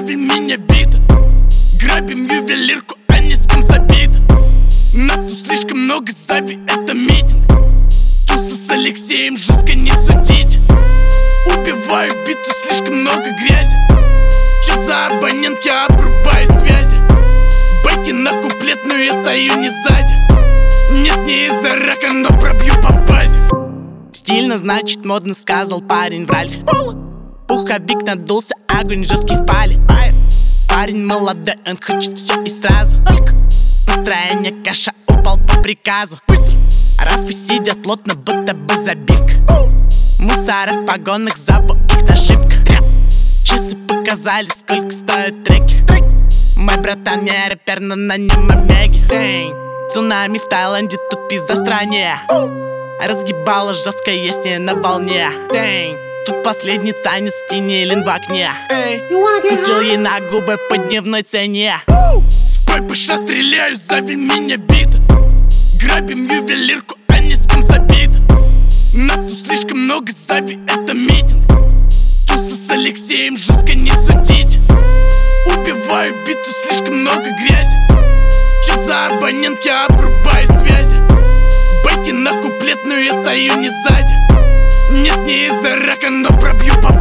зови меня вид. Грабим ювелирку, а не с кем забит. Нас тут слишком много, зови это митинг. Туса с Алексеем жестко не судить. Убиваю биту, слишком много грязи. Че за абонент, я обрубаю связи. Байки на куплет, но я стою не сзади. Нет, не из-за рака, но пробью по базе. Стильно, значит модно, сказал парень в Ральфе. Пуховик надулся, огонь жесткий в пале. Парень молодой, он хочет все и сразу. Настроение каша, упал по приказу. Рафы сидят плотно, будто бы забивка. Мусоры в погонах, зову их ошибка. Часы показали, сколько стоят треки. Мой братан не рэпер, но на нем омеги. Цунами в Таиланде, тут пизда стране. Разгибала жестко, есть не на волне. Тут последний танец в тени лин в окне. Ты слил ей на губы по дневной цене. Спой, пыша, стреляю, зови меня вид. Грабим ювелирку, а не с кем забит. Нас тут слишком много, зови это митинг. Туса с Алексеем жестко не судить. Убиваю биту, слишком много грязи. Че за абонент, я обрубаю связи. Байки на куплет, но я стою не сзади. Нет, не из-за рака, но пробью по